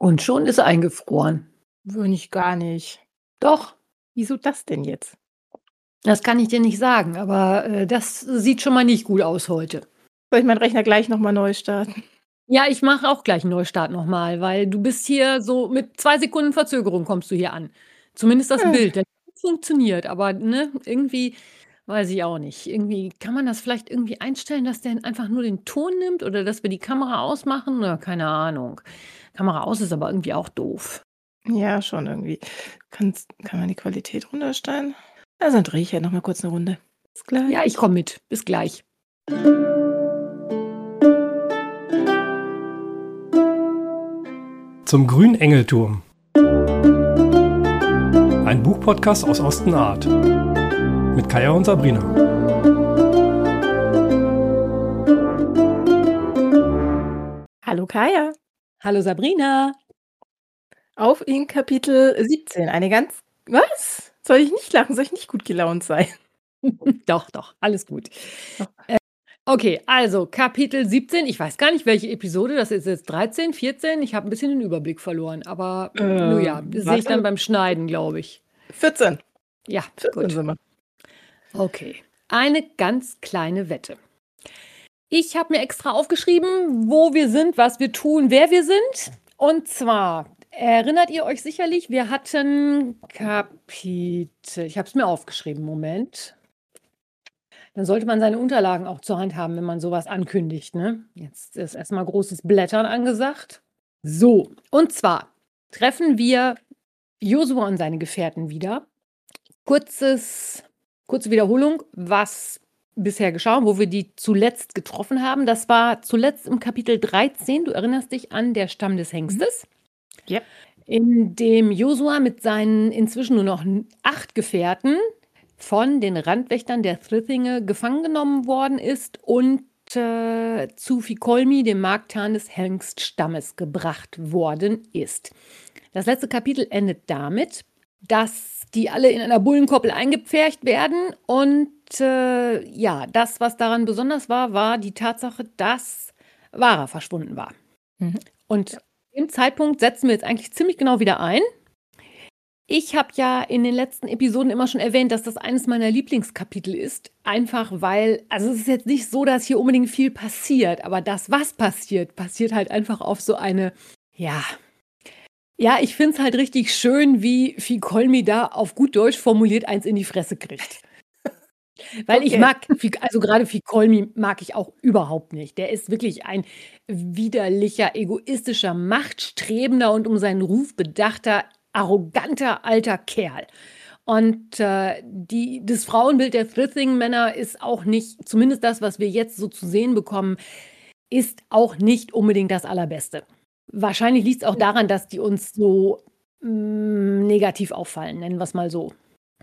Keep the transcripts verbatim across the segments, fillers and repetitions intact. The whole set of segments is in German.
Und schon ist er eingefroren. Würde ich gar nicht. Doch, Wieso das denn jetzt? das kann ich dir nicht sagen, aber äh, das sieht schon mal nicht gut aus heute. Soll ich meinen Rechner gleich nochmal neu starten? Ja, ich mache auch gleich einen Neustart nochmal, weil du bist hier so mit zwei Sekunden Verzögerung kommst du hier an. Zumindest das Hm. Bild, das funktioniert, aber ne, irgendwie weiß ich auch nicht. Irgendwie kann man das vielleicht irgendwie einstellen, dass der einfach nur den Ton nimmt oder dass wir die Kamera ausmachen? Oder keine Ahnung. Kamera aus ist aber irgendwie auch doof. Ja, schon irgendwie. Kann's, kann man die Qualität runterstellen? Also dann drehe ich ja nochmal kurz eine Runde. Bis gleich. Ja, ich komme mit. Bis gleich. Zum grünen Engelturm. Ein Buchpodcast aus Ostenart. Mit Kaya und Sabrina. Hallo Kaya. Hallo Sabrina. Auf in Kapitel siebzehn. Eine ganz... Was? Soll ich nicht lachen? Soll ich nicht gut gelaunt sein? Doch, doch, alles gut. Oh. Äh, okay, also Kapitel siebzehn. Ich weiß gar nicht, welche Episode. Das ist jetzt dreizehn, vierzehn. Ich habe ein bisschen den Überblick verloren. Aber Äh, nun ja, das sehe ich warte. dann beim Schneiden, glaube ich. vierzehn. Ja, vierzehn gut. sind wir. Okay, eine ganz kleine Wette. Ich habe mir extra aufgeschrieben, wo wir sind, was wir tun, wer wir sind. Und zwar, erinnert ihr euch sicherlich, wir hatten Kapitel, ich habe es mir aufgeschrieben, Moment. Dann sollte man seine Unterlagen auch zur Hand haben, wenn man sowas ankündigt, ne? Jetzt ist erstmal großes Blättern angesagt. So, und zwar treffen wir Josua und seine Gefährten wieder. Kurzes, kurze Wiederholung, was bisher geschah, wo wir die zuletzt getroffen haben. Das war zuletzt im Kapitel dreizehn. Du erinnerst dich an der Stamm des Hengstes. Ja. In dem Josua mit seinen inzwischen nur noch acht Gefährten von den Randwächtern der Thrithinge gefangen genommen worden ist und äh, zu Fikolmi, dem Marktan des Hengststammes, gebracht worden ist. Das letzte Kapitel endet damit, dass die alle in einer Bullenkoppel eingepfercht werden. Und äh, ja, das, was daran besonders war, war die Tatsache, dass Vara verschwunden war. Mhm. Und im Zeitpunkt setzen wir jetzt eigentlich ziemlich genau wieder ein. Ich habe ja in den letzten Episoden immer schon erwähnt, dass das eines meiner Lieblingskapitel ist. Einfach weil, also es ist jetzt nicht so, dass hier unbedingt viel passiert, aber das, was passiert, passiert halt einfach auf so eine, ja, ja, ich finde es halt richtig schön, wie Fikolmi da auf gut Deutsch formuliert eins in die Fresse kriegt. Weil Okay. ich mag, also gerade Fikolmi mag ich auch überhaupt nicht. Der ist wirklich ein widerlicher, egoistischer, machtstrebender und um seinen Ruf bedachter, arroganter alter Kerl. Und äh, die, das Frauenbild der Thrithing-Männer ist auch nicht, zumindest das, was wir jetzt so zu sehen bekommen, ist auch nicht unbedingt das Allerbeste. Wahrscheinlich liegt es auch daran, dass die uns so mh, negativ auffallen, nennen wir es mal so.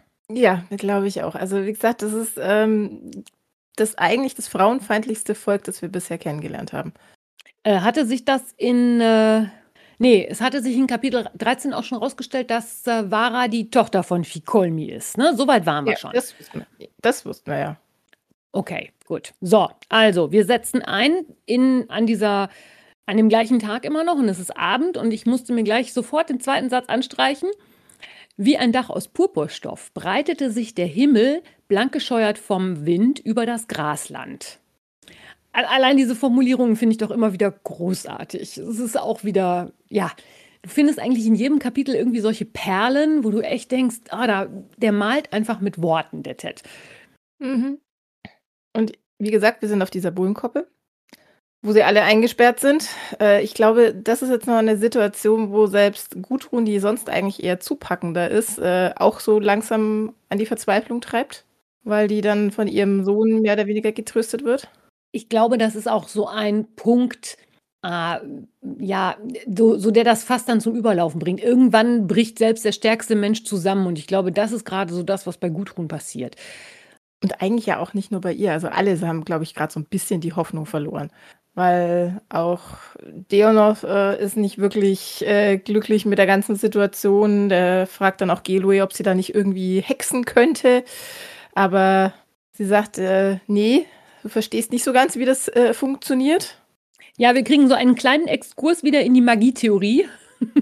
Ja, glaube ich auch. Also wie gesagt, das ist ähm, das eigentlich das frauenfeindlichste Volk, das wir bisher kennengelernt haben. Äh, hatte sich das in, äh, nee, es hatte sich in Kapitel dreizehn auch schon rausgestellt, dass äh, Vara die Tochter von Fikolmi ist, ne? Soweit waren wir Ja, schon. das wussten wir. Das wussten wir ja. Okay, gut. So, also wir setzen ein in, an dieser, an dem gleichen Tag immer noch und es ist Abend und ich musste mir gleich sofort den zweiten Satz anstreichen. Wie ein Dach aus Purpurstoff breitete sich der Himmel, blank gescheuert vom Wind, über das Grasland. Allein diese Formulierungen finde ich doch immer wieder großartig. Es ist auch wieder, ja, du findest eigentlich in jedem Kapitel irgendwie solche Perlen, wo du echt denkst, ah, da, der malt einfach mit Worten, der Ted. Mhm. Und wie gesagt, wir sind auf dieser Bullenkoppel, wo sie alle eingesperrt sind. Äh, ich glaube, das ist jetzt noch eine Situation, wo selbst Gudrun, die sonst eigentlich eher zupackender ist, äh, auch so langsam an die Verzweiflung treibt, weil die dann von ihrem Sohn mehr oder weniger getröstet wird. Ich glaube, das ist auch so ein Punkt, äh, ja, so, so der das fast dann zum Überlaufen bringt. Irgendwann bricht selbst der stärkste Mensch zusammen und ich glaube, das ist gerade so das, was bei Gudrun passiert. Und eigentlich ja auch nicht nur bei ihr. Also alle haben, glaube ich, gerade so ein bisschen die Hoffnung verloren. Weil auch Deonov äh, ist nicht wirklich äh, glücklich mit der ganzen Situation. Der fragt dann auch Gelue, ob sie da nicht irgendwie hexen könnte. Aber sie sagt, äh, nee, du verstehst nicht so ganz, wie das äh, funktioniert. Ja, wir kriegen so einen kleinen Exkurs wieder in die Magietheorie.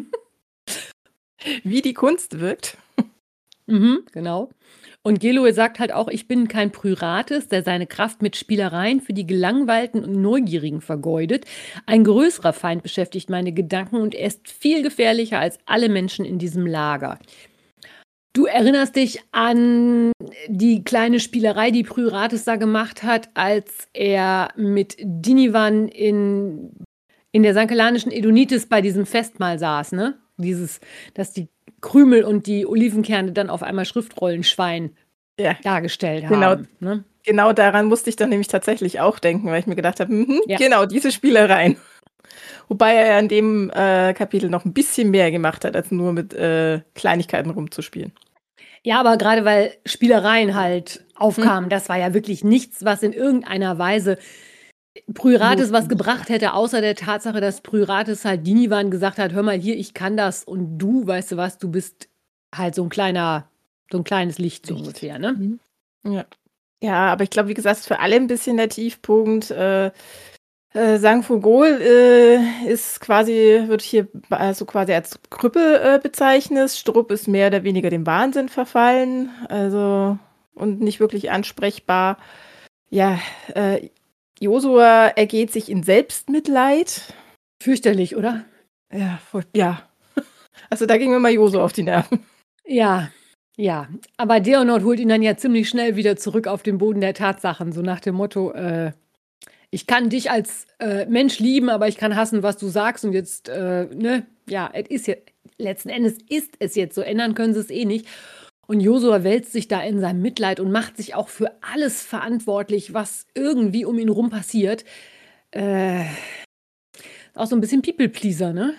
Wie die Kunst wirkt. Mhm, genau. Und Geloe sagt halt auch, ich bin kein Pryrates, der seine Kraft mit Spielereien für die Gelangweilten und Neugierigen vergeudet. Ein größerer Feind beschäftigt meine Gedanken und er ist viel gefährlicher als alle Menschen in diesem Lager. Du erinnerst dich an die kleine Spielerei, die Pryrates da gemacht hat, als er mit Dinivan in, in der sankelanischen Edonitis bei diesem Festmahl saß, ne? Dieses, dass die Krümel und die Olivenkerne dann auf einmal Schriftrollenschwein Ja, dargestellt genau. haben. Ne? Genau daran musste ich dann nämlich tatsächlich auch denken, weil ich mir gedacht habe, mhm, Ja. genau, diese Spielereien. Wobei er ja in dem äh, Kapitel noch ein bisschen mehr gemacht hat, als nur mit äh, Kleinigkeiten rumzuspielen. Ja, aber gerade weil Spielereien halt aufkamen, das war ja wirklich nichts, was in irgendeiner Weise Pryrates was gebracht hätte, außer der Tatsache, dass Pryrates halt Dinivan gesagt hat, hör mal hier, ich kann das und du, weißt du was, du bist halt so ein kleiner, so ein kleines Licht so Licht. ungefähr, ne? Mhm. Ja. Ja, aber ich glaube, wie gesagt, ist für alle ein bisschen der Tiefpunkt. Äh, äh, Sangfugol äh, ist quasi, wird hier also quasi als Krüppel äh, bezeichnet. Strupp ist mehr oder weniger dem Wahnsinn verfallen, also und nicht wirklich ansprechbar. Ja, äh, Josua ergeht sich in Selbstmitleid. Fürchterlich, oder? Ja, voll, ja. Also da ging mir mal Josua auf die Nerven. Ja, ja. Aber Deonord holt ihn dann ja ziemlich schnell wieder zurück auf den Boden der Tatsachen, so nach dem Motto, äh, ich kann dich als äh, Mensch lieben, aber ich kann hassen, was du sagst. Und jetzt, äh, ne, ja, es ist ja, letzten Endes ist es jetzt so, ändern können sie es eh nicht. Und Josua wälzt sich da in seinem Mitleid und macht sich auch für alles verantwortlich, was irgendwie um ihn rum passiert. Äh, auch so ein bisschen People-Pleaser, ne?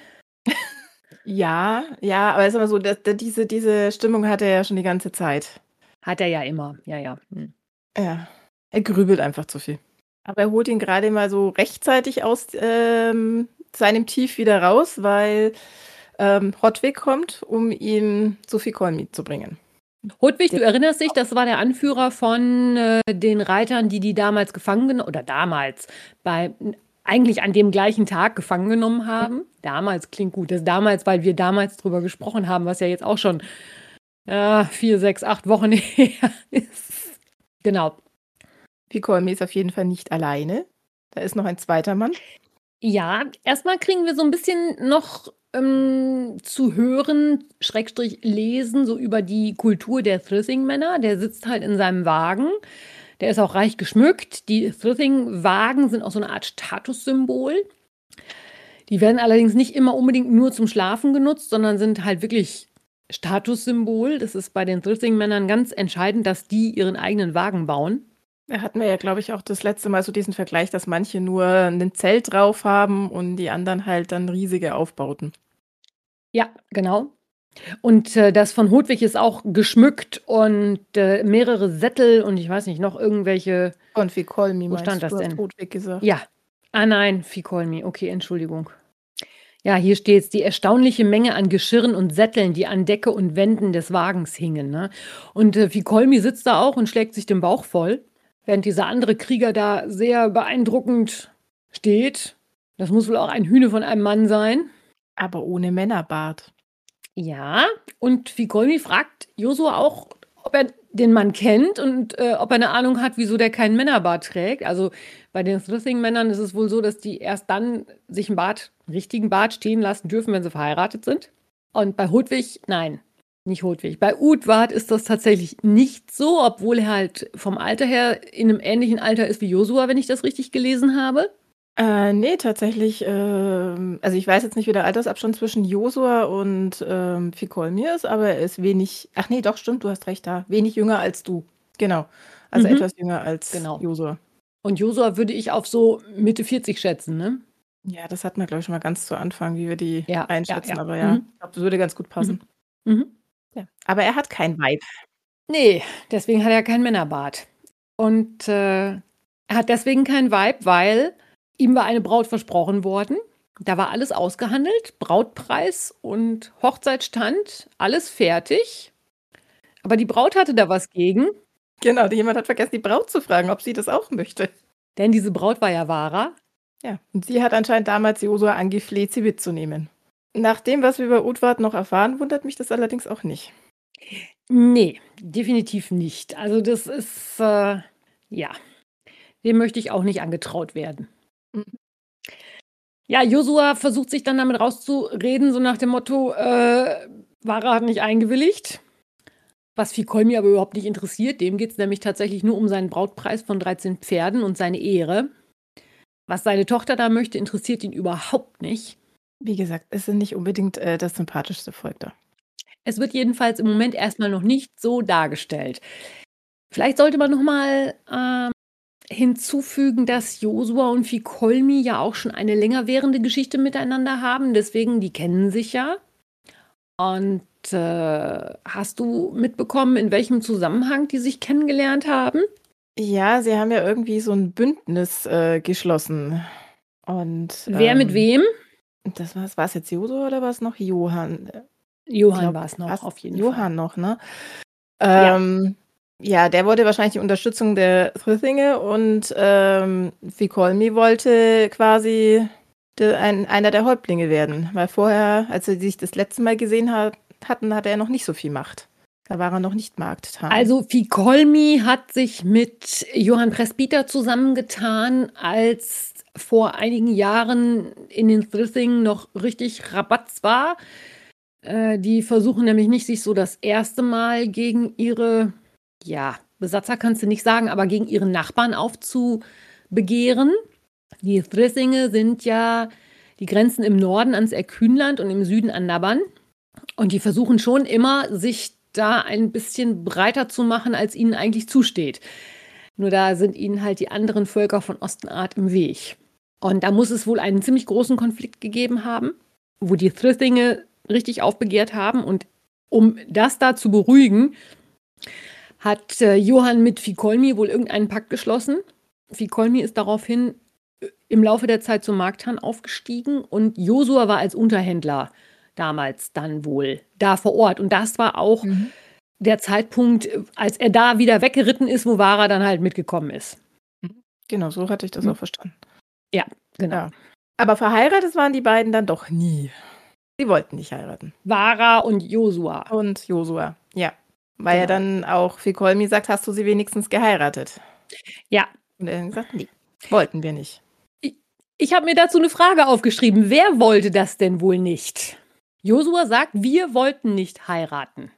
Ja, ja, aber ist aber so, dass, dass diese, diese Stimmung hat er ja schon die ganze Zeit. Hat er ja immer, ja, ja. Hm. Ja, er grübelt einfach zu viel. Aber er holt ihn gerade mal so rechtzeitig aus ähm, seinem Tief wieder raus, weil ähm, Hotwig kommt, um ihn zu Ficol mitzubringen. Hodwig, du erinnerst dich, das war der Anführer von äh, den Reitern, die die damals gefangen genommen, oder damals, bei, eigentlich an dem gleichen Tag gefangen genommen haben. Damals klingt gut, das damals, weil wir damals drüber gesprochen haben, was ja jetzt auch schon äh, vier, sechs, acht Wochen her ist. Genau. Ficol ist auf jeden Fall nicht alleine. Da ist noch ein zweiter Mann. Ja, erstmal kriegen wir so ein bisschen noch ähm, zu hören, Schrägstrich lesen, so über die Kultur der Thrithing-Männer. Der sitzt halt in seinem Wagen. Der ist auch reich geschmückt. Die Thrithing-Wagen sind auch so eine Art Statussymbol. Die werden allerdings nicht immer unbedingt nur zum Schlafen genutzt, sondern sind halt wirklich Statussymbol. Das ist bei den Thrithing-Männern ganz entscheidend, dass die ihren eigenen Wagen bauen. Da hatten wir ja, glaube ich, auch das letzte Mal so diesen Vergleich, dass manche nur ein Zelt drauf haben und die anderen halt dann riesige Aufbauten. Ja, genau. Und äh, das von Hodwig ist auch geschmückt und äh, mehrere Sättel und ich weiß nicht, noch irgendwelche. Von Ficolmi, Wo stand das du, denn? hast Hotwig gesagt. Ja. Ah nein, Ficolmi. Okay, Entschuldigung. Ja, hier steht es, die erstaunliche Menge an Geschirren und Sätteln, die an Decke und Wänden des Wagens hingen. Ne? Und äh, Ficolmi sitzt da auch und schlägt sich den Bauch voll, während dieser andere Krieger da sehr beeindruckend steht. Das muss wohl auch ein Hühne von einem Mann sein. Aber ohne Männerbart. Ja, und Ficolmi fragt Josua auch, ob er den Mann kennt und äh, ob er eine Ahnung hat, wieso der keinen Männerbart trägt. Also bei den Thrithing-Männern ist es wohl so, dass die erst dann sich einen Bart, einen richtigen Bart stehen lassen dürfen, wenn sie verheiratet sind. Und bei Hodwig, nein, nicht Hodwig. Bei Utward ist das tatsächlich nicht so, obwohl er halt vom Alter her in einem ähnlichen Alter ist wie Josua, wenn ich das richtig gelesen habe. Äh, nee, tatsächlich, ähm, also ich weiß jetzt nicht, wie der Altersabstand zwischen Josua und ähm, Ficolmi ist, aber er ist wenig, ach nee, doch, stimmt, du hast recht, da, wenig jünger als du. Genau, also Mhm. etwas jünger als Genau. Josua. Und Josua würde ich auf so Mitte vierzig schätzen, ne? Ja, das hatten wir, glaube ich, schon mal ganz zu Anfang, wie wir die Ja, einschätzen, ja, ja. aber ja, Mhm. ich glaube, das würde ganz gut passen. Mhm. Ja. Aber er hat kein Weib. Nee, deswegen hat er keinen Männerbart. Und äh, er hat deswegen keinen Weib, weil ihm war eine Braut versprochen worden. Da war alles ausgehandelt, Brautpreis und Hochzeit stand, alles fertig. Aber die Braut hatte da was gegen, Genau, jemand hat vergessen, die Braut zu fragen, ob sie das auch möchte. denn diese Braut war ja Vara. Ja, und sie hat anscheinend damals Josua angefleht, sie mitzunehmen. Nach dem, was wir über Utward noch erfahren, wundert mich das allerdings auch nicht. Nee, definitiv nicht. Also das ist, äh, ja, dem möchte ich auch nicht angetraut werden. Mhm. Ja, Josua versucht sich dann damit rauszureden, so nach dem Motto, äh, Vara hat nicht eingewilligt. Was Fikolmi aber überhaupt nicht interessiert. Dem geht es nämlich tatsächlich nur um seinen Brautpreis von dreizehn Pferden und seine Ehre. Was seine Tochter da möchte, interessiert ihn überhaupt nicht. Wie gesagt, es sind nicht unbedingt äh, das sympathischste Volk da. Es wird jedenfalls im Moment erstmal noch nicht so dargestellt. Vielleicht sollte man noch mal ähm, hinzufügen, dass Josua und Fikolmi ja auch schon eine länger währende Geschichte miteinander haben. Deswegen, die kennen sich ja. Und äh, hast du mitbekommen, in welchem Zusammenhang die sich kennengelernt haben? Ja, sie haben ja irgendwie so ein Bündnis äh, geschlossen. Und Wer mit ähm, wem? das war's, war es jetzt Josua oder war es noch Johann? Johann glaub, war es noch, war's auf jeden Johann noch, ne? Ja. Ähm, ja, der wollte wahrscheinlich die Unterstützung der Thrithinge und ähm, Fikolmi wollte quasi de, ein, einer der Häuptlinge werden. Weil vorher, als sie sich das letzte Mal gesehen hat, hatten, hatte er noch nicht so viel Macht. Da war er noch nicht Marktan. Also Fikolmi hat sich mit Johann Presbyter zusammengetan, als vor einigen Jahren in den Thrithing noch richtig Rabatz war. Äh, die versuchen nämlich nicht, sich so das erste Mal gegen ihre, ja, Besatzer kannst du nicht sagen, aber gegen ihren Nachbarn aufzubegehren. Die Thrithinge sind ja die Grenzen im Norden ans Erkünland und im Süden an Naban. Und die versuchen schon immer, sich da ein bisschen breiter zu machen, als ihnen eigentlich zusteht. Nur da sind ihnen halt die anderen Völker von Ostenart im Weg. Und da muss es wohl einen ziemlich großen Konflikt gegeben haben, wo die Thrithinge richtig aufbegehrt haben. Und um das da zu beruhigen, hat äh, Johann mit Fikolmi wohl irgendeinen Pakt geschlossen. Fikolmi ist daraufhin im Laufe der Zeit zum Marktan aufgestiegen und Josua war als Unterhändler damals dann wohl da vor Ort. Und das war auch mhm. der Zeitpunkt, als er da wieder weggeritten ist, wo Vara dann halt mitgekommen ist. Genau, so hatte ich das mhm. auch verstanden. Ja, genau. Ja. Aber verheiratet waren die beiden dann doch nie. Sie wollten nicht heiraten. Vara und Josua. Und Josua, ja. Weil genau. er dann auch Fikolmi sagt, hast du sie wenigstens geheiratet? Ja. Und er hat gesagt, nee, wollten wir nicht. Ich, ich habe mir dazu eine Frage aufgeschrieben. Wer wollte das denn wohl nicht? Josua sagt, wir wollten nicht heiraten.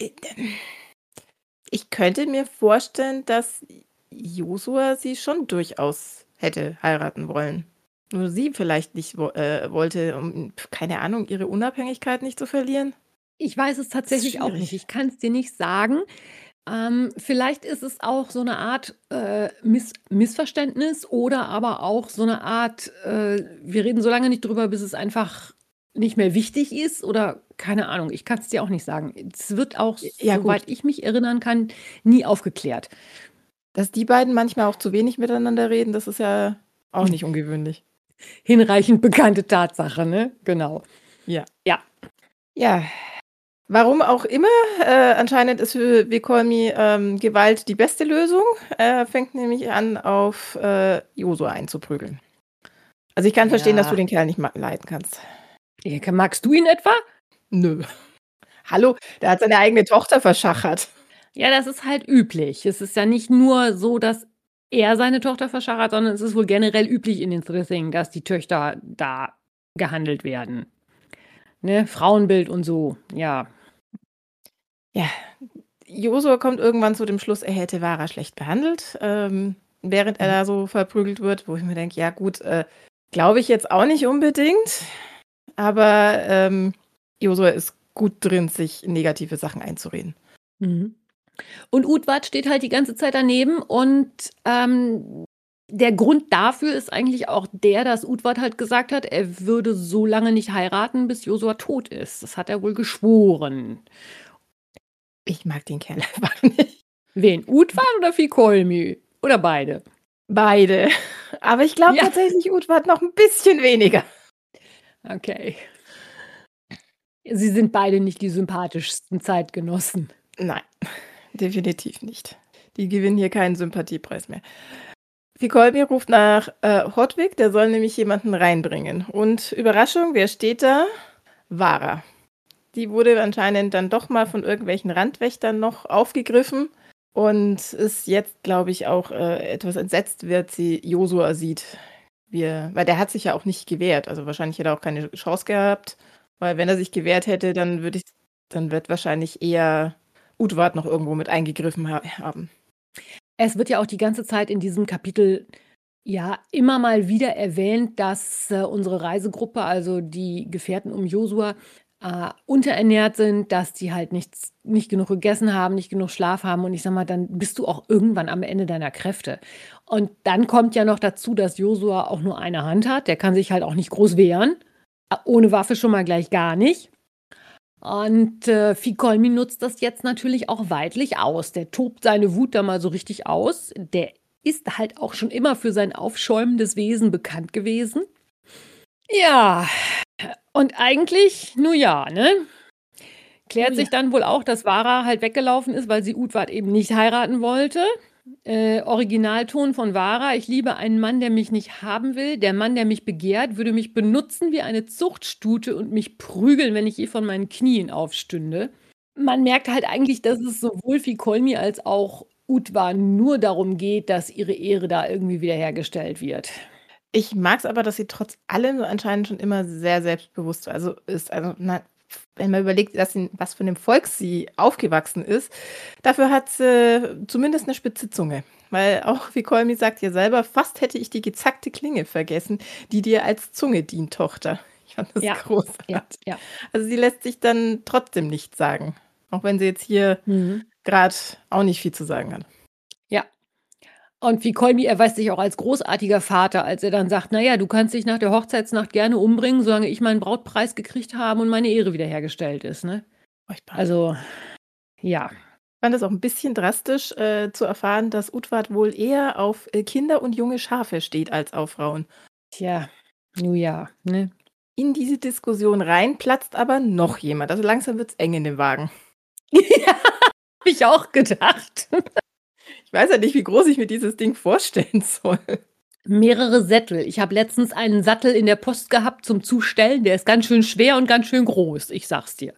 Ich könnte mir vorstellen, dass Josua sie schon durchaus hätte heiraten wollen. Nur sie vielleicht nicht äh, wollte, um, keine Ahnung, ihre Unabhängigkeit nicht zu verlieren. Ich weiß es tatsächlich auch nicht. Ich kann es dir nicht sagen. Ähm, vielleicht ist es auch so eine Art äh, Miss- Missverständnis oder aber auch so eine Art, äh, wir reden so lange nicht drüber, bis es einfach nicht mehr wichtig ist oder keine Ahnung, ich kann es dir auch nicht sagen. Es wird auch, ja, soweit gut. ich mich erinnern kann, nie aufgeklärt. Dass die beiden manchmal auch zu wenig miteinander reden, das ist ja auch nicht ungewöhnlich. Hinreichend bekannte Tatsache, ne? Genau. Ja. Ja. Ja. Warum auch immer, äh, anscheinend ist für Fikolmi ähm, Gewalt die beste Lösung. Er fängt nämlich an, auf äh, Josua einzuprügeln. Also ich kann ja. verstehen, dass du den Kerl nicht leiden kannst. Ja, magst du ihn etwa? Nö. Hallo, der hat seine eigene Tochter verschachert. Ja, das ist halt üblich. Es ist ja nicht nur so, dass er seine Tochter verschachert, sondern es ist wohl generell üblich in den Thrithing, dass die Töchter da gehandelt werden. Ne? Frauenbild und so, ja. Ja, Josua kommt irgendwann zu dem Schluss, er hätte Vara schlecht behandelt, ähm, während er da so verprügelt wird, wo ich mir denke, ja gut, äh, glaube ich jetzt auch nicht unbedingt, aber ähm, Josua ist gut drin, sich negative Sachen einzureden. Mhm. Und Utward steht halt die ganze Zeit daneben und ähm, der Grund dafür ist eigentlich auch der, dass Utward halt gesagt hat, er würde so lange nicht heiraten, bis Josua tot ist. Das hat er wohl geschworen. Ich mag den Kerl einfach nicht. Wen? Utward oder Fikolmi? Oder beide? Beide. Aber ich glaube ja. tatsächlich Utward noch ein bisschen weniger. Okay. Sie sind beide nicht die sympathischsten Zeitgenossen. Nein, definitiv nicht. Die gewinnen hier keinen Sympathiepreis mehr. Fikolmi ruft nach äh, Hotwig, der soll nämlich jemanden reinbringen. Und Überraschung, wer steht da? Vara. Die wurde anscheinend dann doch mal von irgendwelchen Randwächtern noch aufgegriffen und ist jetzt, glaube ich, auch äh, etwas entsetzt, wird sie Josua sieht. Wir, weil der hat sich ja auch nicht gewehrt. Also wahrscheinlich hätte er auch keine Chance gehabt. Weil wenn er sich gewehrt hätte, dann würde ich, dann wird wahrscheinlich eher Utward noch irgendwo mit eingegriffen ha- haben. Es wird ja auch die ganze Zeit in diesem Kapitel ja immer mal wieder erwähnt, dass äh, unsere Reisegruppe, also die Gefährten um Josua, äh, unterernährt sind, dass die halt nichts, nicht genug gegessen haben, nicht genug Schlaf haben. Und ich sag mal, dann bist du auch irgendwann am Ende deiner Kräfte. Und dann kommt ja noch dazu, dass Josua auch nur eine Hand hat. Der kann sich halt auch nicht groß wehren. Äh, Ohne Waffe schon mal gleich gar nicht. Und äh, Fikolmi nutzt das jetzt natürlich auch weidlich aus. Der tobt seine Wut da mal so richtig aus. Der ist halt auch schon immer für sein aufschäumendes Wesen bekannt gewesen. Ja, und eigentlich, nun ja, ne? Klärt Oh sich ja. dann wohl auch, dass Vara halt weggelaufen ist, weil sie Utward eben nicht heiraten wollte. Äh, Originalton von Vara: Ich liebe einen Mann, der mich nicht haben will. Der Mann, der mich begehrt, würde mich benutzen wie eine Zuchtstute und mich prügeln, wenn ich je von meinen Knien aufstünde. Man merkt halt eigentlich, dass es sowohl Fikolmi als auch Utwar nur darum geht, dass ihre Ehre da irgendwie wiederhergestellt wird. Ich mag es aber, dass sie trotz allem so anscheinend schon immer sehr selbstbewusst also ist. Also, na, wenn man überlegt, dass sie, was für einem Volk sie aufgewachsen ist, dafür hat sie zumindest eine spitze Zunge. Weil auch, wie Kolmi sagt ja selber, fast hätte ich die gezackte Klinge vergessen, die dir als Zunge dient, Tochter. Ich fand das Ja, großartig. ja, ja. Also sie lässt sich dann trotzdem nichts sagen. Auch wenn sie jetzt hier Mhm. gerade auch nicht viel zu sagen hat. Ja. Und Fikolmi erweist sich auch als großartiger Vater, als er dann sagt, naja, du kannst dich nach der Hochzeitsnacht gerne umbringen, solange ich meinen Brautpreis gekriegt habe und meine Ehre wiederhergestellt ist. Ne? Furchtbar. Also, ja. Ich fand es auch ein bisschen drastisch äh, zu erfahren, dass Utward wohl eher auf äh, Kinder und junge Schafe steht als auf Frauen. Tja, nu ja, ne? In diese Diskussion rein platzt aber noch jemand. Also langsam wird es eng in dem Wagen. Ja, hab ich auch gedacht. Ich weiß ja nicht, wie groß ich mir dieses Ding vorstellen soll. Mehrere Sättel. Ich habe letztens einen Sattel in der Post gehabt zum Zustellen. Der ist ganz schön schwer und ganz schön groß, ich sag's dir.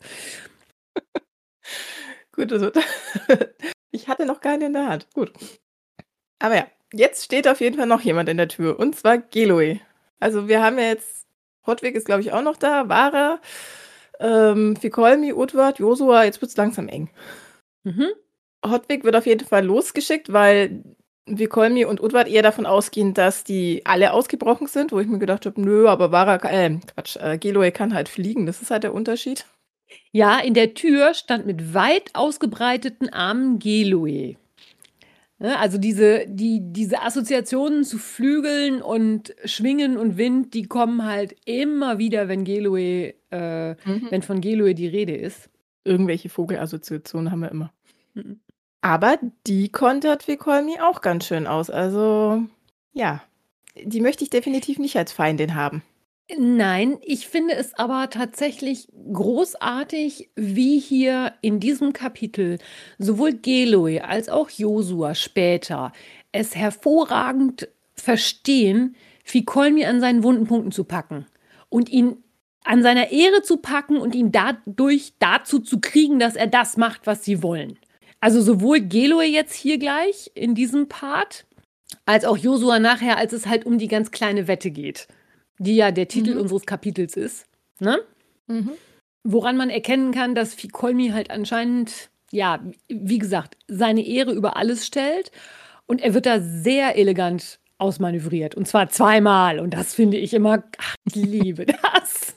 Gut, also ich hatte noch keinen in der Hand. Gut. Aber ja, jetzt steht auf jeden Fall noch jemand in der Tür. Und zwar Geloe. Also wir haben ja jetzt, Hotwig ist glaube ich auch noch da, Vara, ähm, Fikolmi, Utward, Josua. Jetzt wird es langsam eng. Mhm. Hotwig wird auf jeden Fall losgeschickt, weil Fikolmi und Utward eher davon ausgehen, dass die alle ausgebrochen sind, wo ich mir gedacht habe, nö, aber Vara, äh, Quatsch, äh, Geloe kann halt fliegen, das ist halt der Unterschied. Ja, in der Tür stand mit weit ausgebreiteten Armen Geloe. Ne, also diese, die, diese Assoziationen zu Flügeln und Schwingen und Wind, die kommen halt immer wieder, wenn Geloe, äh, Mhm. wenn von Geloe die Rede ist. Irgendwelche Vogelassoziationen haben wir immer. Mhm. Aber die kontert Fikolmi auch ganz schön aus. Also, ja, die möchte ich definitiv nicht als Feindin haben. Nein, ich finde es aber tatsächlich großartig, wie hier in diesem Kapitel sowohl Geloe als auch Josua später es hervorragend verstehen, Fikolmi an seinen wunden Punkten zu packen und ihn an seiner Ehre zu packen und ihn dadurch dazu zu kriegen, dass er das macht, was sie wollen. Also sowohl Geloe jetzt hier gleich in diesem Part, als auch Josua nachher, als es halt um die ganz kleine Wette geht, die ja der Titel Mhm. unseres Kapitels ist, ne? Mhm. Woran man erkennen kann, dass Fikolmi halt anscheinend, ja, wie gesagt, seine Ehre über alles stellt und er wird da sehr elegant ausmanövriert und zwar zweimal und das finde ich immer, ach, ich liebe das.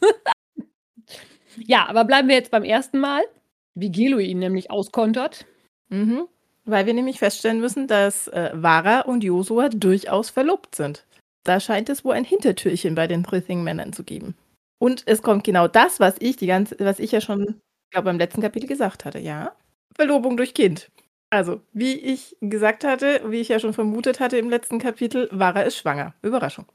Ja, aber bleiben wir jetzt beim ersten Mal, wie Geloe ihn nämlich auskontert. Mhm. Weil wir nämlich feststellen müssen, dass äh, Vara und Josua durchaus verlobt sind. Da scheint es wohl ein Hintertürchen bei den Prithing-Männern zu geben. Und es kommt genau das, was ich die ganze, was ich ja schon, ich glaube, beim letzten Kapitel gesagt hatte, ja. Verlobung durch Kind. Also, wie ich gesagt hatte, wie ich ja schon vermutet hatte im letzten Kapitel, Vara ist schwanger. Überraschung.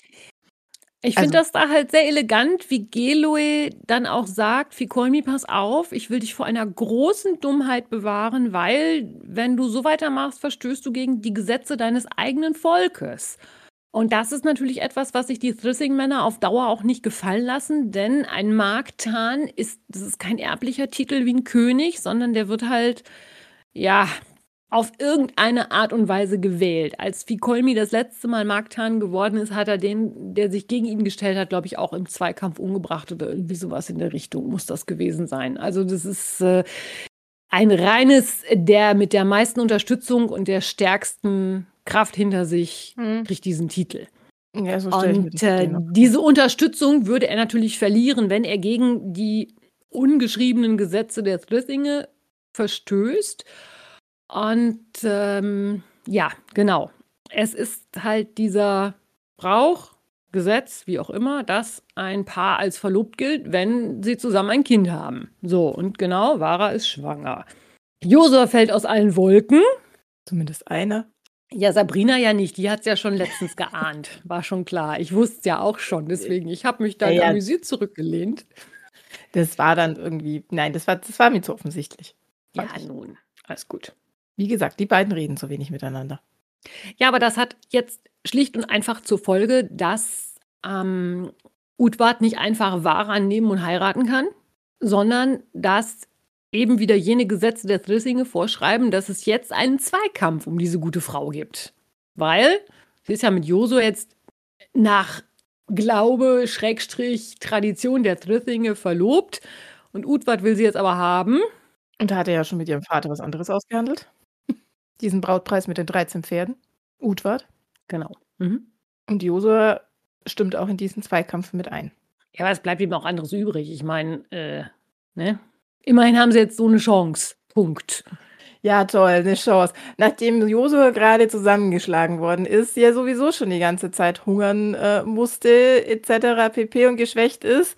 Ich finde Also- das da halt sehr elegant, wie Geloe dann auch sagt, Fikolmi, pass auf, ich will dich vor einer großen Dummheit bewahren, weil, wenn du so weitermachst, verstößt du gegen die Gesetze deines eigenen Volkes. Und das ist natürlich etwas, was sich die Thrissing-Männer auf Dauer auch nicht gefallen lassen, denn ein Magtan ist, das ist kein erblicher Titel wie ein König, sondern der wird halt, ja, auf irgendeine Art und Weise gewählt. Als Fikolmi das letzte Mal Magtan geworden ist, hat er den, der sich gegen ihn gestellt hat, glaube ich, auch im Zweikampf umgebracht oder irgendwie sowas in der Richtung muss das gewesen sein. Also das ist äh, ein reines, der mit der meisten Unterstützung und der stärksten Kraft hinter sich Hm. kriegt diesen Titel. Ja, so stelle ich mir Und das äh, vor. diese Unterstützung würde er natürlich verlieren, wenn er gegen die ungeschriebenen Gesetze der Thrissinge verstößt. Und ähm, ja, genau. Es ist halt dieser Brauch, Gesetz, wie auch immer, dass ein Paar als verlobt gilt, wenn sie zusammen ein Kind haben. So, und genau, Vara ist schwanger. Josua fällt aus allen Wolken. Zumindest einer. Ja, Sabrina ja nicht. Die hat es ja schon letztens geahnt. War schon klar. Ich wusste es ja auch schon. Deswegen, ich habe mich dann Ja, ja. amüsiert zurückgelehnt. Das war dann irgendwie, nein, das war, das war mir zu offensichtlich. Ja, Fand ich. nun, alles gut. Wie gesagt, die beiden reden so wenig miteinander. Ja, aber das hat jetzt schlicht und einfach zur Folge, dass ähm, Utward nicht einfach Vara nehmen und heiraten kann, sondern dass eben wieder jene Gesetze der Thrissinge vorschreiben, dass es jetzt einen Zweikampf um diese gute Frau gibt. Weil sie ist ja mit Josua jetzt nach Glaube, Schrägstrich, Tradition der Thrissinge verlobt und Utward will sie jetzt aber haben. Und da hat er ja schon mit ihrem Vater was anderes ausgehandelt. Diesen Brautpreis mit den dreizehn Pferden. Utward. Genau. Mhm. Und Josua stimmt auch in diesen Zweikampf mit ein. Ja, aber es bleibt ihm auch anderes übrig. Ich meine, äh, ne? Immerhin haben sie jetzt so eine Chance. Punkt. Ja, toll, eine Chance. Nachdem Josua gerade zusammengeschlagen worden ist, ja sowieso schon die ganze Zeit hungern äh, musste, et cetera pp. Und geschwächt ist.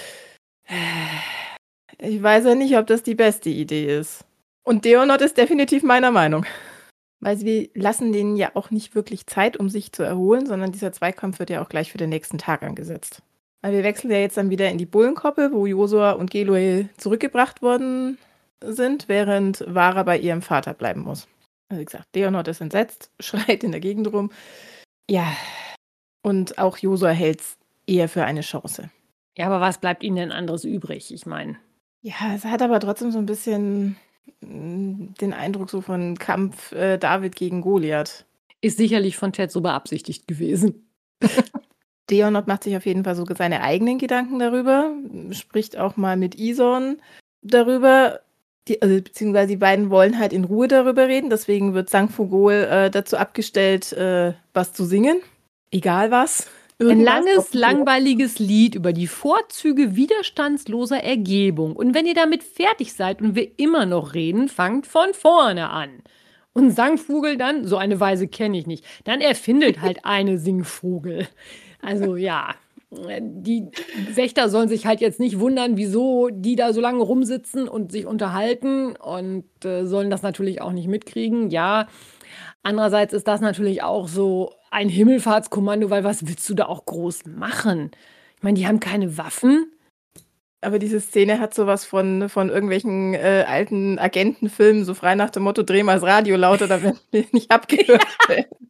Ich weiß ja nicht, ob das die beste Idee ist. Und Deonot ist definitiv meiner Meinung. Weil sie lassen denen ja auch nicht wirklich Zeit, um sich zu erholen, sondern dieser Zweikampf wird ja auch gleich für den nächsten Tag angesetzt. Weil wir wechseln ja jetzt dann wieder in die Bullenkoppel, wo Josua und Geluel zurückgebracht worden sind, während Vara bei ihrem Vater bleiben muss. Also wie gesagt, Deonot ist entsetzt, schreit in der Gegend rum. Ja, und auch Josua hält es eher für eine Chance. Ja, aber was bleibt ihnen denn anderes übrig? Ich meine. Ja, es hat aber trotzdem so ein bisschen mh, den Eindruck so von Kampf äh, David gegen Goliath. Ist sicherlich von Ted so beabsichtigt gewesen. Deonot macht sich auf jeden Fall so seine eigenen Gedanken darüber, spricht auch mal mit Ison darüber, die, also, beziehungsweise die beiden wollen halt in Ruhe darüber reden, deswegen wird Sangfogol äh, dazu abgestellt, äh, was zu singen. Egal was. Ein Irgendwas, langes, ob- langweiliges Lied über die Vorzüge widerstandsloser Ergebung. Und wenn ihr damit fertig seid und wir immer noch reden, fangt von vorne an. Und Sangvogel dann, so eine Weise kenne ich nicht, dann erfindet halt eine Singvogel. Also ja, die Wächter sollen sich halt jetzt nicht wundern, wieso die da so lange rumsitzen und sich unterhalten und äh, sollen das natürlich auch nicht mitkriegen. Ja, andererseits ist das natürlich auch so ein Himmelfahrtskommando, weil was willst du da auch groß machen? Ich meine, die haben keine Waffen. Aber diese Szene hat sowas von, von irgendwelchen äh, alten Agentenfilmen, so frei nach dem Motto, dreh mal das Radio lauter, damit wir nicht abgehört werden.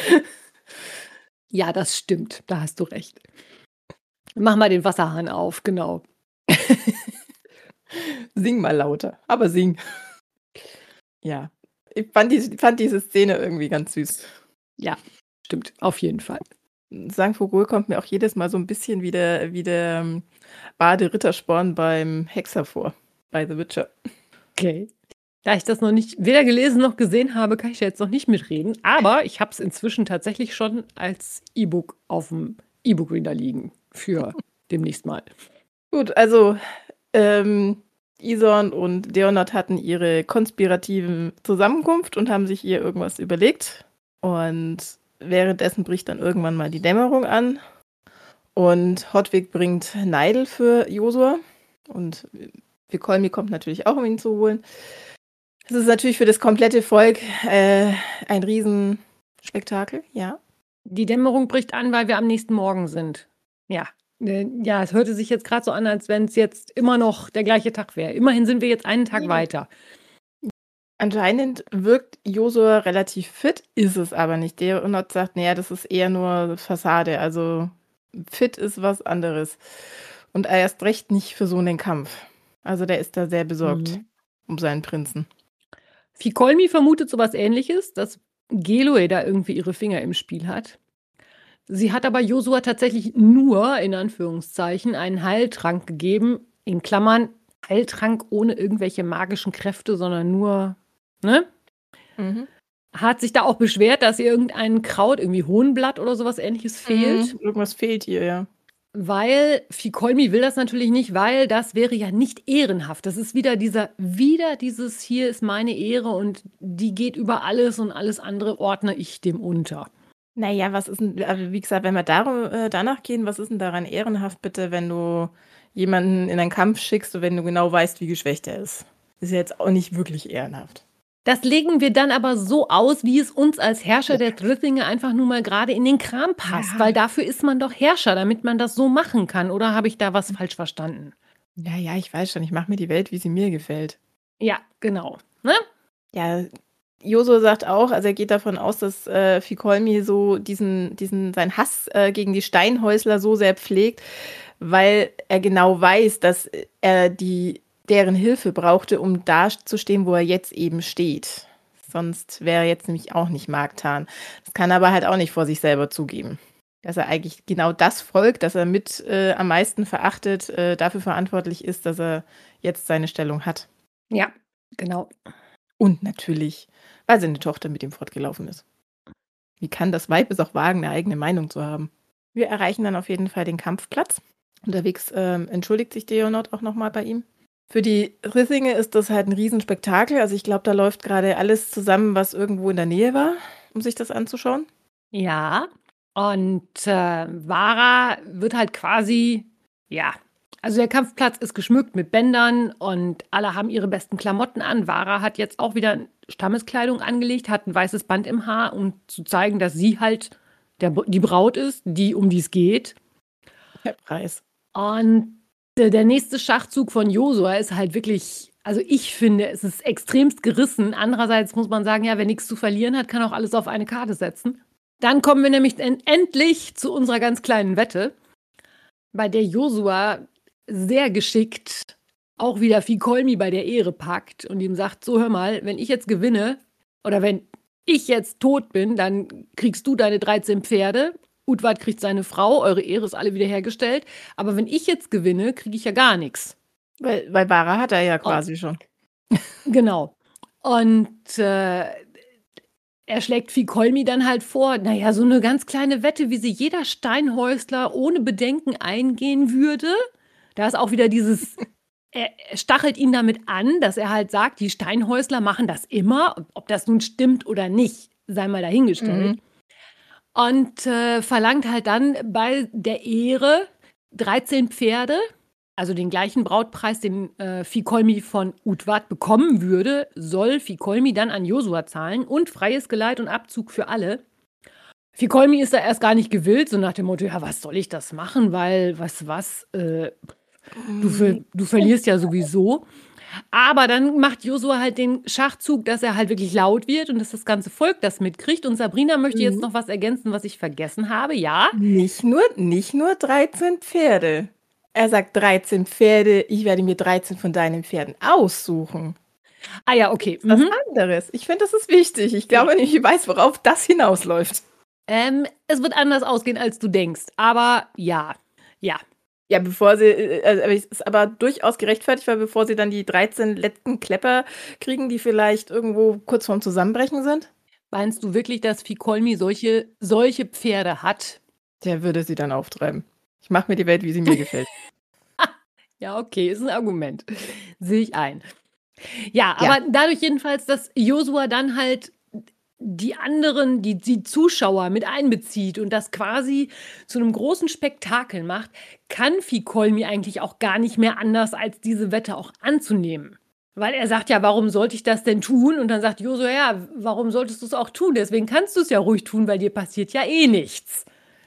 Ja, das stimmt, da hast du recht. Mach mal den Wasserhahn auf, genau. Sing mal lauter, aber sing. Ja, ich fand, die, fand diese Szene irgendwie ganz süß. Ja, stimmt, auf jeden Fall. Sangvogel kommt mir auch jedes Mal so ein bisschen wie der, wie der ähm, Bade Rittersporn beim Hexer vor, bei The Witcher. Okay. Da ich das noch nicht weder gelesen noch gesehen habe, kann ich da jetzt noch nicht mitreden. Aber ich habe es inzwischen tatsächlich schon als E-Book auf dem E-Book-Reader liegen. Für demnächst mal. Gut, also ähm, Ison und Deonot hatten ihre konspirativen Zusammenkunft und haben sich ihr irgendwas überlegt. Und währenddessen bricht dann irgendwann mal die Dämmerung an. Und Hotwig bringt Neidel für Josua. Und Vikolmi kommt natürlich auch, um ihn zu holen. Das ist natürlich für das komplette Volk äh, ein Riesenspektakel, ja. Die Dämmerung bricht an, weil wir am nächsten Morgen sind. Ja. Äh, Ja, es hörte sich jetzt gerade so an, als wenn es jetzt immer noch der gleiche Tag wäre. Immerhin sind wir jetzt einen Tag Ja. weiter. Anscheinend wirkt Josua relativ fit, ist es aber nicht. Deonot sagt, naja, das ist eher nur Fassade. Also fit ist was anderes. Und er erst recht nicht für so einen Kampf. Also der ist da sehr besorgt Mhm. um seinen Prinzen. Fikolmi vermutet sowas Ähnliches, dass Geloe da irgendwie ihre Finger im Spiel hat. Sie hat aber Josua tatsächlich nur, in Anführungszeichen, einen Heiltrank gegeben. In Klammern, Heiltrank ohne irgendwelche magischen Kräfte, sondern nur, ne? Mhm. Hat sich da auch beschwert, dass ihr irgendein Kraut, irgendwie Hohnblatt oder sowas Ähnliches fehlt. Mhm. Irgendwas fehlt ihr, ja. Weil Fikolmi will das natürlich nicht, weil das wäre ja nicht ehrenhaft. Das ist wieder dieser, wieder dieses hier ist meine Ehre und die geht über alles und alles andere ordne ich dem unter. Naja, was ist denn, also wie gesagt, wenn wir darum, äh, danach gehen, was ist denn daran ehrenhaft, bitte, wenn du jemanden in einen Kampf schickst und wenn du genau weißt, wie geschwächt er ist? Ist ja jetzt auch nicht wirklich ehrenhaft. Das legen wir dann aber so aus, wie es uns als Herrscher der Drittlinge einfach nur mal gerade in den Kram passt. Ja. Weil dafür ist man doch Herrscher, damit man das so machen kann. Oder habe ich da was falsch verstanden? Ja, ja, ich weiß schon, ich mache mir die Welt, wie sie mir gefällt. Ja, genau. Ne? Ja, Josua sagt auch, also er geht davon aus, dass äh, Fikolmi so diesen, diesen, seinen Hass äh, gegen die Steinhäusler so sehr pflegt, weil er genau weiß, dass er die, deren Hilfe brauchte, um da zu stehen, wo er jetzt eben steht. Sonst wäre er jetzt nämlich auch nicht Magtan. Das kann er aber halt auch nicht vor sich selber zugeben. Dass er eigentlich genau das Volk, das er mit äh, am meisten verachtet, äh, dafür verantwortlich ist, dass er jetzt seine Stellung hat. Ja, genau. Und natürlich, weil seine Tochter mit ihm fortgelaufen ist. Wie kann das Weib es auch wagen, eine eigene Meinung zu haben? Wir erreichen dann auf jeden Fall den Kampfplatz. Unterwegs ähm, entschuldigt sich Deonot auch nochmal bei ihm. Für die Rithlinge ist das halt ein Riesenspektakel. Also ich glaube, da läuft gerade alles zusammen, was irgendwo in der Nähe war, um sich das anzuschauen. Ja, und äh, Vara wird halt quasi, ja, also der Kampfplatz ist geschmückt mit Bändern und alle haben ihre besten Klamotten an. Vara hat jetzt auch wieder Stammeskleidung angelegt, hat ein weißes Band im Haar, um zu zeigen, dass sie halt der, die Braut ist, die um die es geht. Der Preis. Und äh, der nächste Schachzug von Josua ist halt wirklich, also ich finde, es ist extremst gerissen. Andererseits muss man sagen, ja, wer nichts zu verlieren hat, kann auch alles auf eine Karte setzen. Dann kommen wir nämlich en- endlich zu unserer ganz kleinen Wette, bei der Josua sehr geschickt auch wieder Fikolmi bei der Ehre packt und ihm sagt, so hör mal, wenn ich jetzt gewinne oder wenn ich jetzt tot bin, dann kriegst du deine dreizehn Pferde, Utward kriegt seine Frau, eure Ehre ist alle wiederhergestellt, aber wenn ich jetzt gewinne, kriege ich ja gar nichts. Weil, weil Vara hat er ja quasi schon. Genau. Und äh, er schlägt Fikolmi dann halt vor, naja, so eine ganz kleine Wette, wie sie jeder Steinhäusler ohne Bedenken eingehen würde. Da ist auch wieder dieses, er er stachelt ihn damit an, dass er halt sagt, die Steinhäusler machen das immer. Ob das nun stimmt oder nicht, sei mal dahingestellt. Mhm. Und äh, verlangt halt dann bei der Ehre dreizehn Pferde, also den gleichen Brautpreis, den äh, Fikolmi von Utward bekommen würde, soll Fikolmi dann an Josua zahlen und freies Geleit und Abzug für alle. Fikolmi ist da erst gar nicht gewillt, so nach dem Motto, ja, was soll ich das machen, weil, was, was, äh, du, ver du verlierst ja sowieso. Aber dann macht Josua halt den Schachzug, dass er halt wirklich laut wird und dass das ganze Volk das mitkriegt. Und Sabrina möchte jetzt Mhm. noch was ergänzen, was ich vergessen habe. Ja, Nicht nur, nicht nur dreizehn Pferde. Er sagt dreizehn Pferde, ich werde mir dreizehn von deinen Pferden aussuchen. ah ja, okay. Was Mhm. anderes. Ich finde, das ist wichtig. Ich glaube nicht, ich weiß, worauf das hinausläuft. Ähm, es wird anders ausgehen, als du denkst. Aber ja, ja. Ja, bevor sie, äh, also, aber es ist aber durchaus gerechtfertigt, weil bevor sie dann die dreizehn letzten Klepper kriegen, die vielleicht irgendwo kurz vorm Zusammenbrechen sind, Meinst du wirklich, dass Fikolmi solche, solche Pferde hat? der würde sie dann auftreiben. Ich mache mir die Welt, wie sie mir gefällt. Ja, okay, ist ein Argument. Sehe ich ein. Ja, Ja. aber dadurch jedenfalls, dass Josua dann halt die anderen, die, die Zuschauer mit einbezieht und das quasi zu einem großen Spektakel macht, kann Fikolmi eigentlich auch gar nicht mehr anders, als diese Wette auch anzunehmen. Weil er sagt ja, warum sollte ich das denn tun? Und dann sagt Josua, ja, warum solltest du es auch tun? Deswegen kannst du es ja ruhig tun, weil dir passiert ja eh nichts.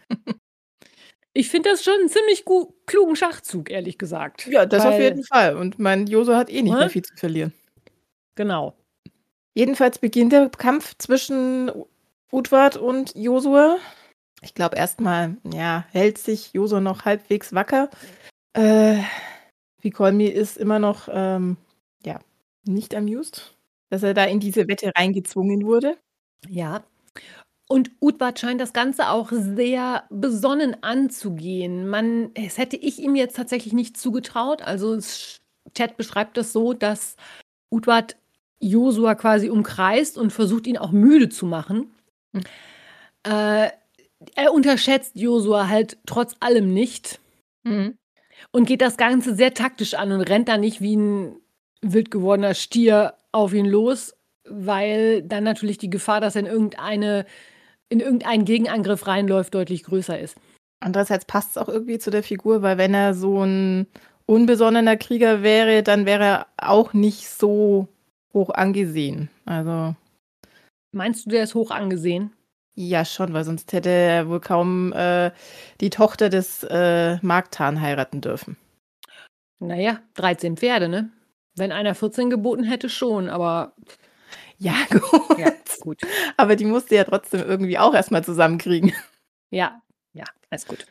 Ich finde das schon einen ziemlich gu- klugen Schachzug, ehrlich gesagt. Ja, das Weil, auf jeden Fall. Und mein Josua hat eh nicht Hä? mehr viel zu verlieren. Genau. Jedenfalls beginnt der Kampf zwischen Utward und Josua. Ich glaube, erstmal ja, hält sich Josua noch halbwegs wacker. Äh, Vikolmi ist immer noch ähm, ja, nicht amused, dass er da in diese Wette reingezwungen wurde. Ja. Und Utward scheint das Ganze auch sehr besonnen anzugehen. Man, es hätte ich ihm jetzt tatsächlich nicht zugetraut. Also es, Chat beschreibt das so, dass Utward Josua quasi umkreist und versucht, ihn auch müde zu machen. Hm. Äh, er unterschätzt Josua halt trotz allem nicht Mhm. und geht das Ganze sehr taktisch an und rennt da nicht wie ein wild gewordener Stier auf ihn los, weil dann natürlich die Gefahr, dass er in irgendeine, in irgendeinen Gegenangriff reinläuft, deutlich größer ist. Andererseits passt es auch irgendwie zu der Figur, weil wenn er so ein unbesonnener Krieger wäre, dann wäre er auch nicht so hoch angesehen. Also Meinst du, der ist hoch angesehen? ja, schon, weil sonst hätte er wohl kaum äh, die Tochter des äh, Magtan heiraten dürfen. Naja, dreizehn Pferde, ne? Wenn einer vierzehn geboten hätte, schon, aber Ja, gut. ja, gut. Aber die musste ja trotzdem irgendwie auch erstmal zusammenkriegen. Ja, ja, alles gut.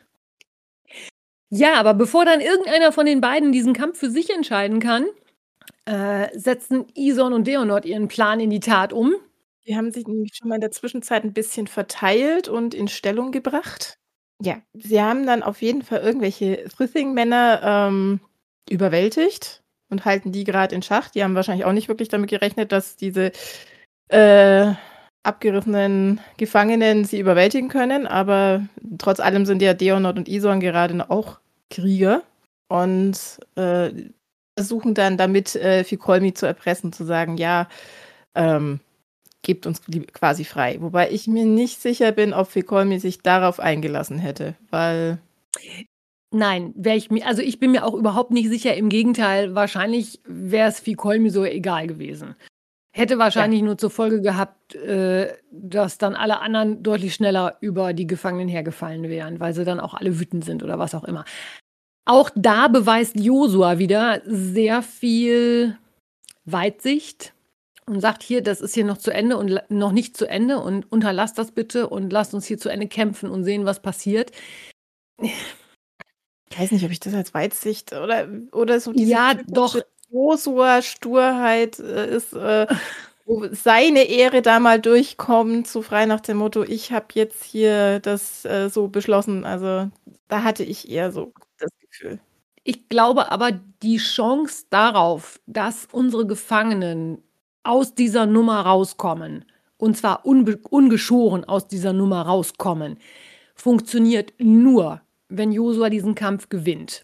Ja, aber bevor dann irgendeiner von den beiden diesen Kampf für sich entscheiden kann, äh, setzen Ison und Deonort ihren Plan in die Tat um. Die haben sich nämlich schon mal in der Zwischenzeit ein bisschen verteilt und in Stellung gebracht. Ja, sie haben dann auf jeden Fall irgendwelche Frithing-Männer ähm, überwältigt und halten die gerade in Schach. Die haben wahrscheinlich auch nicht wirklich damit gerechnet, dass diese äh, abgerissenen Gefangenen sie überwältigen können. Aber trotz allem sind ja Deonort und Ison gerade auch Krieger und äh, versuchen dann damit äh, Vikolmi zu erpressen, zu sagen, ja, ähm, gebt uns quasi frei. Wobei ich mir nicht sicher bin, ob Vikolmi sich darauf eingelassen hätte, weil Nein, wäre ich mir, also ich bin mir auch überhaupt nicht sicher. Im Gegenteil, wahrscheinlich wäre es Vikolmi so egal gewesen. Hätte wahrscheinlich nur zur Folge gehabt, äh, dass dann alle anderen deutlich schneller über die Gefangenen hergefallen wären, weil sie dann auch alle wütend sind oder was auch immer. Auch da beweist Josua wieder sehr viel Weitsicht und sagt hier, das ist hier noch zu Ende und la- noch nicht zu Ende und unterlasst das bitte und lasst uns hier zu Ende kämpfen und sehen, was passiert. ich weiß nicht, ob ich das als Weitsicht oder, oder so diese Ja, typische doch. Josua-Sturheit äh, ist, äh, wo seine Ehre da mal durchkommt, so frei nach dem Motto, ich habe jetzt hier das äh, so beschlossen. Also da hatte ich eher so das Gefühl. Ich glaube aber, die Chance darauf, dass unsere Gefangenen aus dieser Nummer rauskommen, und zwar unbe- ungeschoren aus dieser Nummer rauskommen, funktioniert nur, wenn Josua diesen Kampf gewinnt.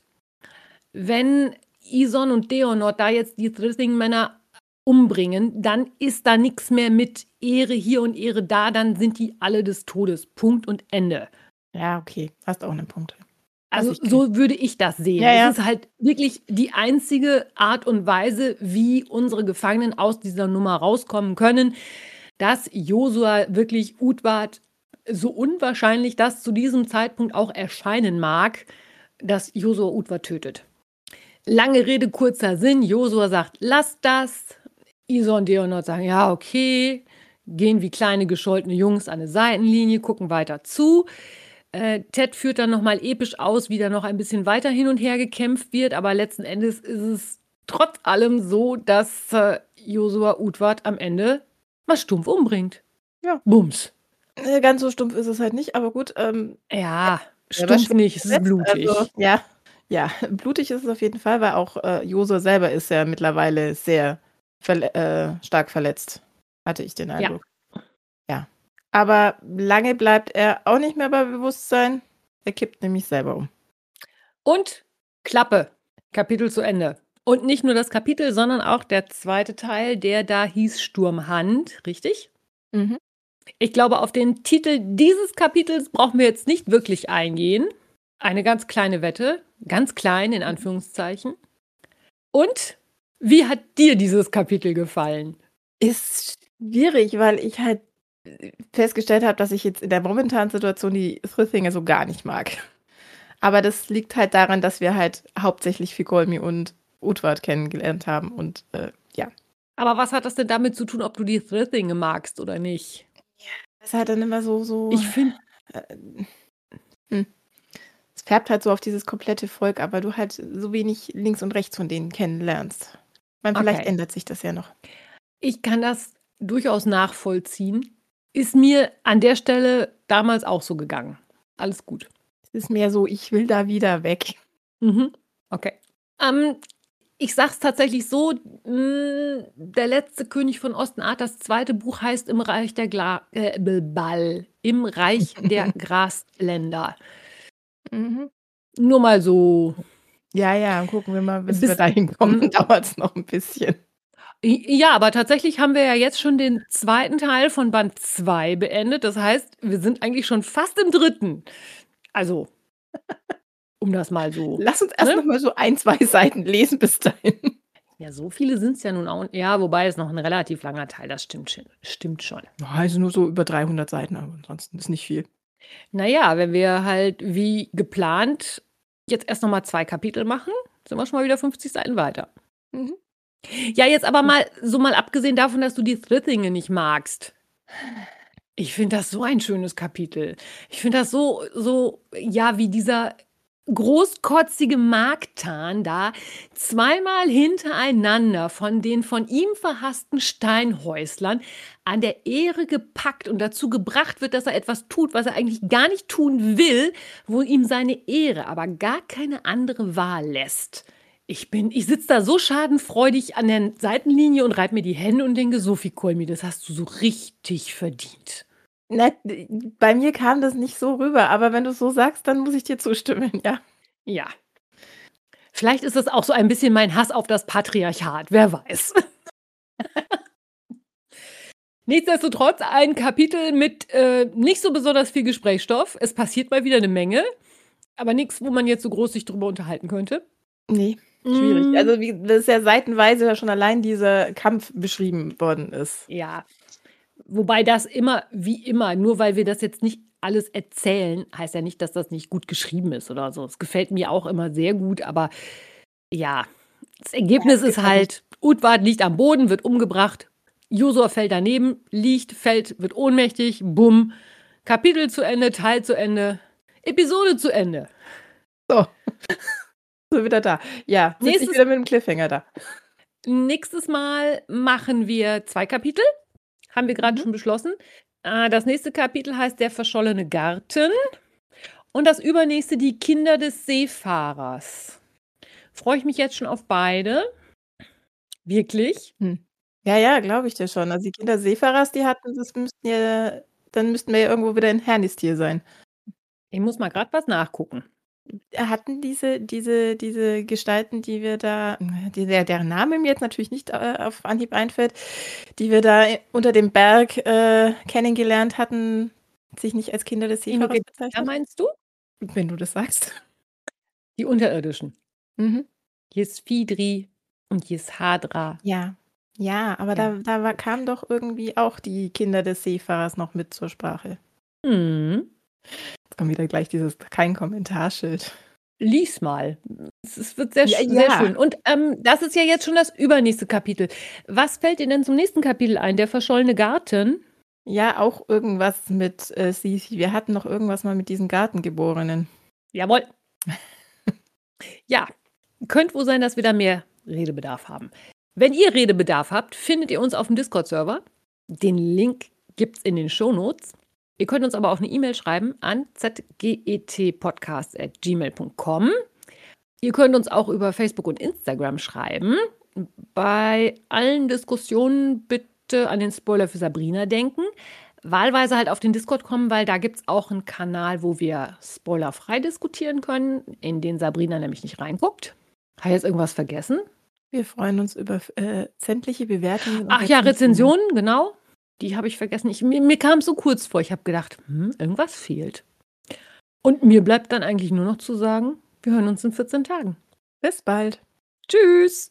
Wenn Ison und Deonort da jetzt die Thrithing-Männer umbringen, dann ist da nichts mehr mit Ehre hier und Ehre da, dann sind die alle des Todes. Punkt und Ende. Ja, okay, hast auch einen Punkt. Also Was ich so würde ich das sehen. Ja, ja. Es ist halt wirklich die einzige Art und Weise, wie unsere Gefangenen aus dieser Nummer rauskommen können, dass Josua wirklich Utward, so unwahrscheinlich das zu diesem Zeitpunkt auch erscheinen mag, dass Josua Utward tötet. Lange Rede, kurzer Sinn. Josua sagt, lass das. Ison und Deonort sagen, ja, okay. Gehen wie kleine gescholtene Jungs an eine Seitenlinie, gucken weiter zu. Äh, Ted führt dann nochmal episch aus, wie da noch ein bisschen weiter hin und her gekämpft wird, aber letzten Endes ist es trotz allem so, dass äh, Josua Utward am Ende mal stumpf umbringt. Ja. Bums. Äh, Ganz so stumpf ist es halt nicht, aber gut. Ähm, Ja, Ja, stumpf schön nicht, es ist gesetzt, blutig. Also, ja, ja, blutig ist es auf jeden Fall, weil auch äh, Josua selber ist ja mittlerweile sehr verle äh, stark verletzt, hatte ich den Eindruck. Ja. Aber lange bleibt er auch nicht mehr bei Bewusstsein. Er kippt nämlich selber um. Und Klappe. Kapitel zu Ende. Und nicht nur das Kapitel, sondern auch der zweite Teil, der da hieß Sturmhand, richtig? Mhm. Ich glaube, auf den Titel dieses Kapitels brauchen wir jetzt nicht wirklich eingehen. Eine ganz kleine Wette, ganz klein in Anführungszeichen. Und wie hat dir dieses Kapitel gefallen? Ist schwierig, weil ich halt festgestellt habe, dass ich jetzt in der momentanen Situation die Thrithing so gar nicht mag. Aber das liegt halt daran, dass wir halt hauptsächlich Vikolmi und Utward kennengelernt haben und äh, ja. Aber was hat das denn damit zu tun, ob du die Thrillinge magst oder nicht? Das ist halt dann immer so, so. Ich finde, äh, hm. Es färbt halt so auf dieses komplette Volk, aber du halt so wenig links und rechts von denen kennenlernst. Ich meine, vielleicht Okay. ändert sich das ja noch. ich kann das durchaus nachvollziehen. Ist mir an der Stelle damals auch so gegangen. Alles gut. Es ist mehr so, ich will da wieder weg. Mhm. Okay. Ähm, ich sag's tatsächlich so, mh, der letzte König von Ostenart, das zweite Buch heißt Im Reich der Gla äh, Ball, Im Reich der Grasländer. Mhm. Nur mal so. Ja, ja, gucken wir mal, bis, Bis- wir dahin kommen, Mhm. dauert es noch ein bisschen. Ja, aber tatsächlich haben wir ja jetzt schon den zweiten Teil von Band zwei beendet. Das heißt, wir sind eigentlich schon fast im dritten. Also, um das mal so. Lass uns erst Ne? noch mal so ein, zwei Seiten lesen bis dahin. Ja, so viele sind es ja nun auch. Ja, wobei es noch ein relativ langer Teil, das stimmt schon. Stimmt schon. Also nur so über dreihundert Seiten, aber ansonsten ist nicht viel. Naja, wenn wir halt wie geplant jetzt erst noch mal zwei Kapitel machen, sind wir schon mal wieder fünfzig Seiten weiter. Mhm. Ja, jetzt aber mal so mal abgesehen davon, dass du die Thrillinge nicht magst. Ich finde das so ein schönes Kapitel. Ich finde das so, so, ja, wie dieser großkotzige Magtan da zweimal hintereinander von den von ihm verhassten Steinhäuslern an der Ehre gepackt und dazu gebracht wird, dass er etwas tut, was er eigentlich gar nicht tun will, wo ihm seine Ehre aber gar keine andere Wahl lässt. Ich bin, ich sitze da so schadenfreudig an der Seitenlinie und reibe mir die Hände und denke, Sophie Kolmi, das hast du so richtig verdient. Na, d- bei mir kam das nicht so rüber, aber wenn du es so sagst, dann muss ich dir zustimmen, ja. Ja. Vielleicht ist es auch so ein bisschen mein Hass auf das Patriarchat, wer weiß. Nichtsdestotrotz ein Kapitel mit äh, nicht so besonders viel Gesprächsstoff. Es passiert mal wieder eine Menge, aber nichts, wo man jetzt so groß sich drüber unterhalten könnte. Nee, schwierig. Mm, Also wie, das ist ja seitenweise ja schon allein dieser Kampf beschrieben worden ist. ja. Wobei das immer, wie immer, nur weil wir das jetzt nicht alles erzählen, heißt ja nicht, dass das nicht gut geschrieben ist oder so. Es gefällt mir auch immer sehr gut, aber ja, das Ergebnis Ja, ist halt, Utward liegt am Boden, wird umgebracht, Josua fällt daneben, liegt, fällt, wird ohnmächtig, bumm, Kapitel zu Ende, Teil zu Ende, Episode zu Ende. So. So wieder da. Ja, sitze ich Nächstes- wieder mit dem Cliffhanger da. Nächstes Mal machen wir zwei Kapitel, haben wir gerade Mhm. schon beschlossen. Äh, Das nächste Kapitel heißt Der verschollene Garten und das übernächste Die Kinder des Seefahrers. Freue ich mich jetzt schon auf beide. Wirklich? Ja, ja, glaube ich dir schon. Also die Kinder Seefahrers, die hatten, das müssten ja, dann müssten wir ja irgendwo wieder in Hernistil sein. Ich muss mal gerade was nachgucken. Hatten diese, diese, diese Gestalten, die wir da, die, der, deren Name mir jetzt natürlich nicht äh, auf Anhieb einfällt, die wir da unter dem Berg äh, kennengelernt hatten, sich nicht als Kinder des Seefahrers Ja, bezeichnet? meinst du? Wenn du das sagst. Die Unterirdischen. Mhm. Jesfidri und Jeshadra. Ja. Ja, aber Ja. da, da war, kamen doch irgendwie auch die Kinder des Seefahrers noch mit zur Sprache. Mhm. Jetzt kommt wieder gleich dieses kein Kommentarschild. Lies mal. Es es wird sehr, Ja, sch- sehr ja. schön. Und ähm, das ist ja jetzt schon das übernächste Kapitel. Was fällt dir denn zum nächsten Kapitel ein? Der verschollene Garten? Ja, auch irgendwas mit äh, Sisi. Wir hatten noch irgendwas mal mit diesen Gartengeborenen. Jawohl. Ja, könnte wohl sein, dass wir da mehr Redebedarf haben. Wenn ihr Redebedarf habt, findet ihr uns auf dem Discord-Server. Den Link gibt es in den Shownotes. Ihr könnt uns aber auch eine E-Mail schreiben an z g e t podcast at gmail punkt com. Ihr könnt uns auch über Facebook und Instagram schreiben. Bei allen Diskussionen bitte an den Spoiler für Sabrina denken. Wahlweise halt auf den Discord kommen, weil da gibt es auch einen Kanal, wo wir spoilerfrei diskutieren können, in den Sabrina nämlich nicht reinguckt. Habe ich jetzt irgendwas vergessen? Wir freuen uns über äh, sämtliche Bewertungen. und Ach ja, Rezensionen, genau. Die habe ich vergessen. Ich, mir mir kam es so kurz vor. Ich habe gedacht, hm, irgendwas fehlt. Und mir bleibt dann eigentlich nur noch zu sagen, wir hören uns in vierzehn Tagen. Bis bald. Tschüss!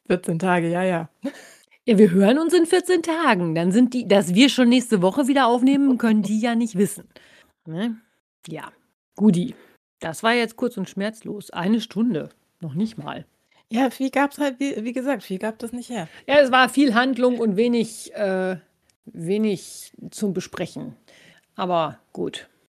vierzehn Tage, ja, ja. Ja, wir hören uns in vierzehn Tagen. Dann sind die, dass wir schon nächste Woche wieder aufnehmen, können die ja nicht wissen. Ne? Ja, Guti. Das war jetzt kurz und schmerzlos. Eine Stunde. Noch nicht mal. Ja, viel gab es halt, wie, wie gesagt, viel gab das nicht her. Ja, es war viel Handlung und wenig, äh, wenig zum Besprechen. Aber gut.